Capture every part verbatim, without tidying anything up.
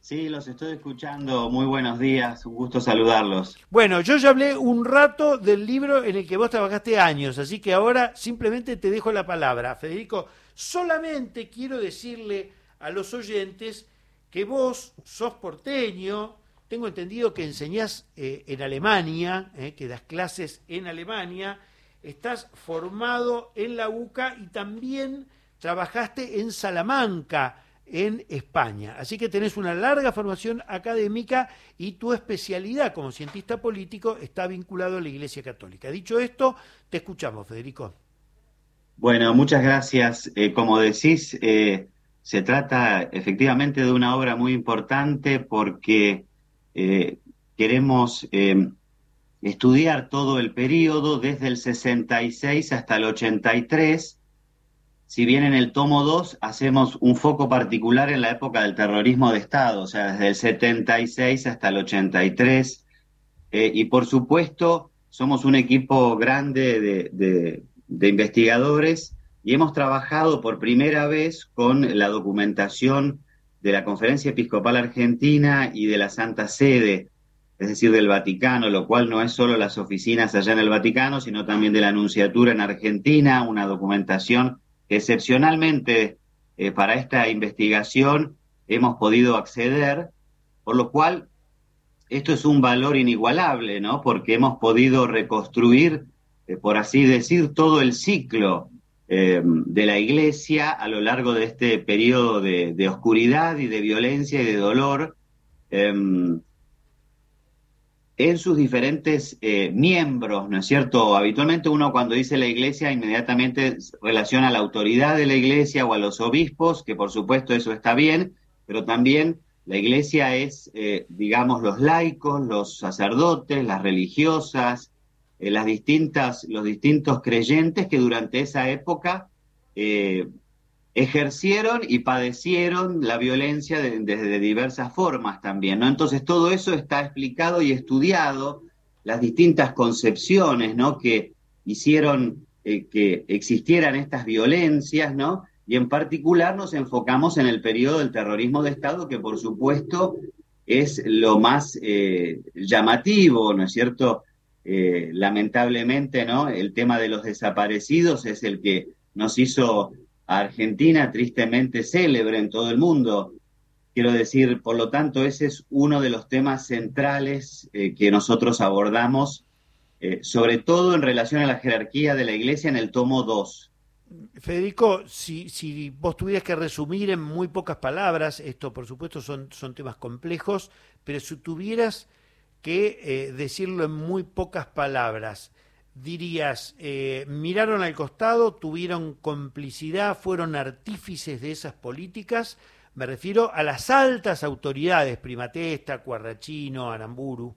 Sí, los estoy escuchando. Muy buenos días, un gusto saludarlos. Bueno, yo ya hablé un rato del libro en el que vos trabajaste años, así que ahora simplemente te dejo la palabra. Federico, solamente quiero decirle a los oyentes que vos sos porteño, tengo entendido que enseñás eh, en Alemania, eh, que das clases en Alemania, estás formado en la UCA y también trabajaste en Salamanca, en España. Así que tenés una larga formación académica y tu especialidad como cientista político está vinculado a la Iglesia Católica. Dicho esto, te escuchamos, Federico. Bueno, muchas gracias. Eh, como decís, eh, se trata efectivamente de una obra muy importante porque eh, queremos eh, estudiar todo el periodo desde el sesenta y seis hasta el ochenta y tres. Si bien en el tomo dos hacemos un foco particular en la época del terrorismo de Estado, o sea, desde el setenta y seis hasta el ochenta y tres. Eh, y por supuesto, somos un equipo grande de, de- de investigadores y hemos trabajado por primera vez con la documentación de la Conferencia Episcopal Argentina y de la Santa Sede, es decir, del Vaticano, lo cual no es solo las oficinas allá en el Vaticano, sino también de la Nunciatura en Argentina, una documentación que excepcionalmente eh, para esta investigación hemos podido acceder, por lo cual esto es un valor inigualable, ¿no? Porque hemos podido reconstruir, eh, por así decir, todo el ciclo eh, de la Iglesia a lo largo de este periodo de, de oscuridad y de violencia y de dolor eh, en sus diferentes eh, miembros, ¿no es cierto? Habitualmente uno cuando dice la Iglesia inmediatamente relaciona a la autoridad de la Iglesia o a los obispos, que por supuesto eso está bien, pero también la Iglesia es, eh, digamos, los laicos, los sacerdotes, las religiosas, eh, las distintas, los distintos creyentes que durante esa época eh, ejercieron y padecieron la violencia de- desde diversas formas también, ¿no? Entonces todo eso está explicado y estudiado, las distintas concepciones, ¿no? Que hicieron eh, que existieran estas violencias, ¿no? Y en particular nos enfocamos en el periodo del terrorismo de Estado, que por supuesto es lo más eh, llamativo, ¿no es cierto? Eh, lamentablemente, ¿no? El tema de los desaparecidos es el que nos hizo a Argentina tristemente célebre en todo el mundo. Quiero decir, por lo tanto, ese es uno de los temas centrales eh, que nosotros abordamos, eh, sobre todo en relación a la jerarquía de la Iglesia en el tomo dos. Federico, si, si vos tuvieras que resumir en muy pocas palabras, esto por supuesto son, son temas complejos, pero si tuvieras que eh, decirlo en muy pocas palabras, dirías, eh, miraron al costado, tuvieron complicidad, fueron artífices de esas políticas, me refiero a las altas autoridades, Primatesta, Cuarrachino, Aramburu.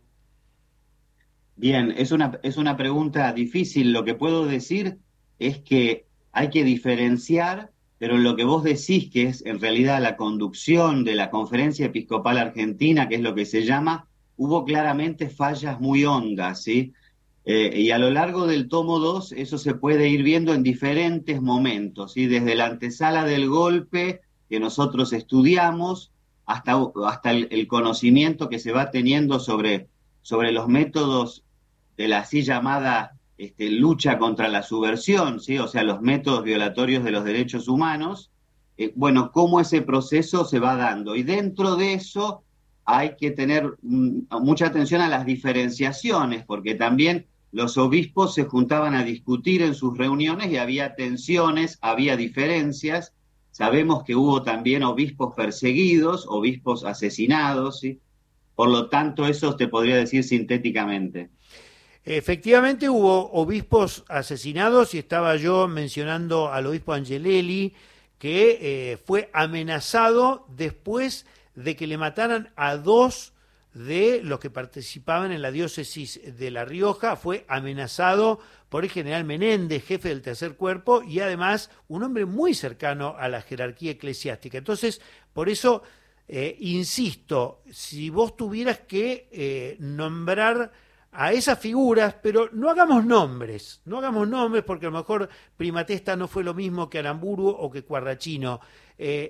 Bien, es una, es una pregunta difícil. Lo que puedo decir es que hay que diferenciar, pero en lo que vos decís, que es en realidad la conducción de la Conferencia Episcopal Argentina, que es lo que se llama, hubo claramente fallas muy hondas, ¿sí? Eh, y a lo largo del tomo dos eso se puede ir viendo en diferentes momentos, ¿sí? Desde la antesala del golpe que nosotros estudiamos hasta, hasta el, el conocimiento que se va teniendo sobre, sobre los métodos de la así llamada este, lucha contra la subversión, ¿sí? O sea, los métodos violatorios de los derechos humanos. Eh, bueno, cómo ese proceso se va dando. Y dentro de eso hay que tener mm, mucha atención a las diferenciaciones, porque también los obispos se juntaban a discutir en sus reuniones y había tensiones, había diferencias. Sabemos que hubo también obispos perseguidos, obispos asesinados, ¿sí? Por lo tanto, eso te podría decir sintéticamente. Efectivamente hubo obispos asesinados y estaba yo mencionando al obispo Angelelli, que eh, fue amenazado después de que le mataran a dos de los que participaban en la diócesis de La Rioja. Fue amenazado por el general Menéndez, jefe del tercer cuerpo, y además un hombre muy cercano a la jerarquía eclesiástica. Entonces, por eso, eh, insisto, si vos tuvieras que eh, nombrar a esas figuras, pero no hagamos nombres, no hagamos nombres porque a lo mejor Primatesta no fue lo mismo que Aramburu o que Cuarrachino, eh,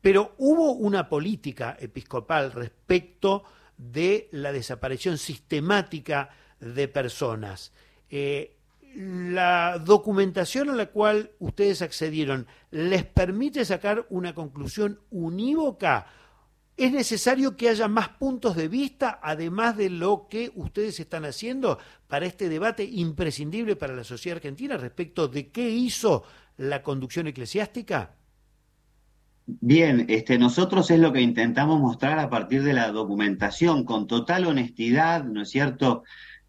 pero hubo una política episcopal respecto de la desaparición sistemática de personas. Eh, ¿La documentación a la cual ustedes accedieron les permite sacar una conclusión unívoca? ¿Es necesario que haya más puntos de vista, además de lo que ustedes están haciendo, para este debate imprescindible para la sociedad argentina respecto de qué hizo la conducción eclesiástica? Bien, este, nosotros es lo que intentamos mostrar a partir de la documentación, con total honestidad, ¿no es cierto?,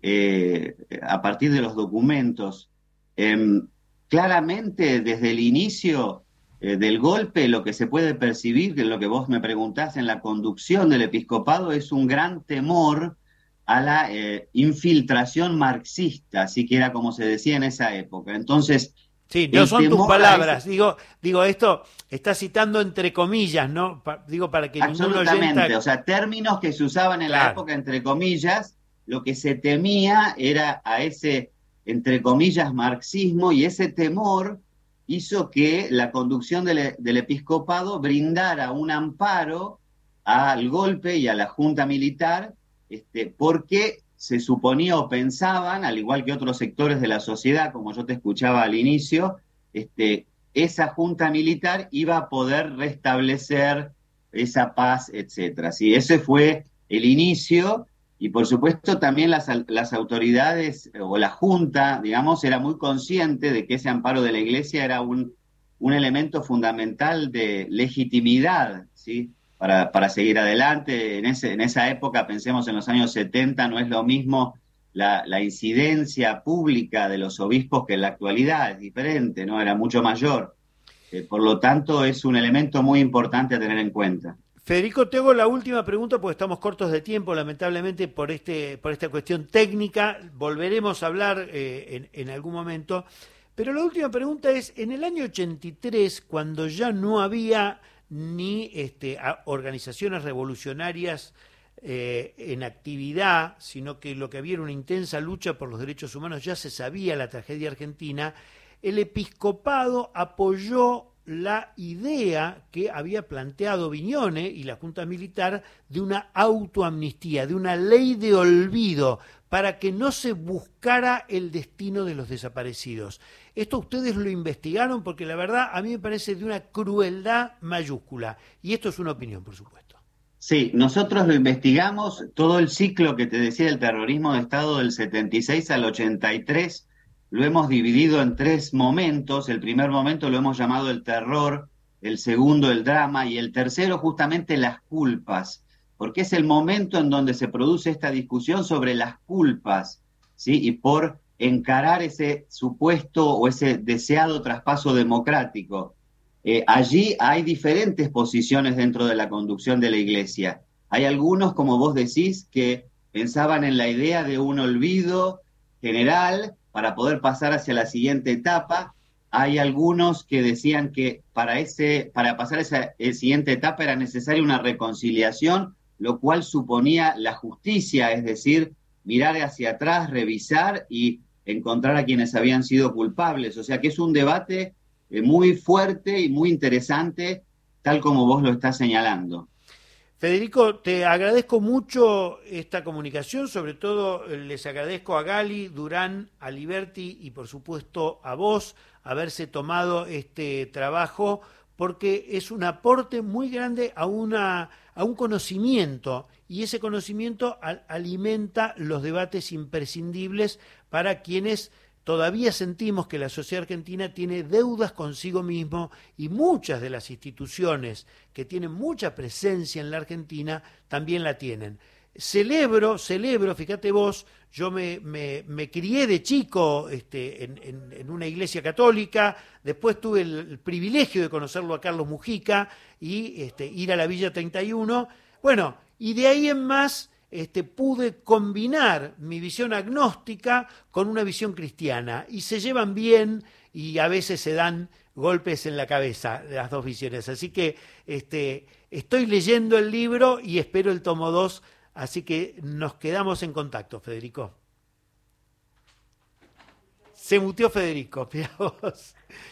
eh, a partir de los documentos. Eh, claramente, desde el inicio eh, del golpe, lo que se puede percibir, que es lo que vos me preguntás en la conducción del episcopado, es un gran temor a la eh, infiltración marxista, así que era como se decía en esa época. Entonces, sí, no son tus palabras, ese... digo, digo esto está citando entre comillas, ¿no? Pa, digo para que ningún oyente... Absolutamente, o sea, términos que se usaban en claro. la época entre comillas, lo que se temía era a ese, entre comillas, marxismo, y ese temor hizo que la conducción del, del episcopado brindara un amparo al golpe y a la junta militar, este, porque se suponía o pensaban, al igual que otros sectores de la sociedad, como yo te escuchaba al inicio, este, esa junta militar iba a poder restablecer esa paz, etcétera. Sí, ese fue el inicio, y por supuesto también las, las autoridades o la junta, digamos, era muy consciente de que ese amparo de la Iglesia era un, un elemento fundamental de legitimidad, ¿sí?, para, para seguir adelante. En, ese, en esa época, pensemos en los años setenta, no es lo mismo la, la incidencia pública de los obispos que en la actualidad, es diferente, ¿no? Era mucho mayor. Eh, por lo tanto, es un elemento muy importante a tener en cuenta. Federico, te hago la última pregunta porque estamos cortos de tiempo, lamentablemente, por este por esta cuestión técnica. Volveremos a hablar eh, en, en algún momento. Pero la última pregunta es, en el año ochenta y tres, cuando ya no había ni este, organizaciones revolucionarias eh, en actividad, sino que lo que había era una intensa lucha por los derechos humanos, ya se sabía la tragedia argentina, el episcopado apoyó la idea que había planteado Viñone y la Junta Militar de una autoamnistía, de una ley de olvido, para que no se buscara el destino de los desaparecidos. Esto ustedes lo investigaron porque la verdad a mí me parece de una crueldad mayúscula, y esto es una opinión, por supuesto. Sí, nosotros lo investigamos, todo el ciclo que te decía del terrorismo de Estado del setenta y seis al ochenta y tres, lo hemos dividido en tres momentos. El primer momento lo hemos llamado el terror, el segundo el drama y el tercero justamente las culpas, porque es el momento en donde se produce esta discusión sobre las culpas, ¿sí? Y por encarar ese supuesto o ese deseado traspaso democrático. Eh, allí hay diferentes posiciones dentro de la conducción de la Iglesia. Hay algunos, como vos decís, que pensaban en la idea de un olvido general para poder pasar hacia la siguiente etapa. Hay algunos que decían que para, ese, para pasar a esa siguiente etapa era necesaria una reconciliación, lo cual suponía la justicia, es decir, mirar hacia atrás, revisar y encontrar a quienes habían sido culpables. O sea que es un debate eh, muy fuerte y muy interesante, tal como vos lo estás señalando. Federico, te agradezco mucho esta comunicación, sobre todo les agradezco a Gali, Durán, a Liberty y por supuesto a vos haberse tomado este trabajo, porque es un aporte muy grande a, una, a un conocimiento, y ese conocimiento al, alimenta los debates imprescindibles para quienes todavía sentimos que la sociedad argentina tiene deudas consigo mismo, y muchas de las instituciones que tienen mucha presencia en la Argentina también la tienen. Celebro, celebro, fíjate vos, yo me, me, me crié de chico este, en, en, en una iglesia católica, después tuve el, el privilegio de conocerlo a Carlos Mujica y este, ir a la Villa treinta y uno, bueno, y de ahí en más Este, pude combinar mi visión agnóstica con una visión cristiana, y se llevan bien y a veces se dan golpes en la cabeza las dos visiones. Así que este, estoy leyendo el libro y espero el tomo dos, así que nos quedamos en contacto, Federico. Se muteó Federico, mirá vos.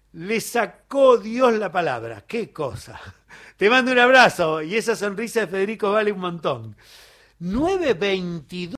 Le sacó Dios la palabra. ¡Qué cosa! Te mando un abrazo y esa sonrisa de Federico vale un montón. nueve veintidós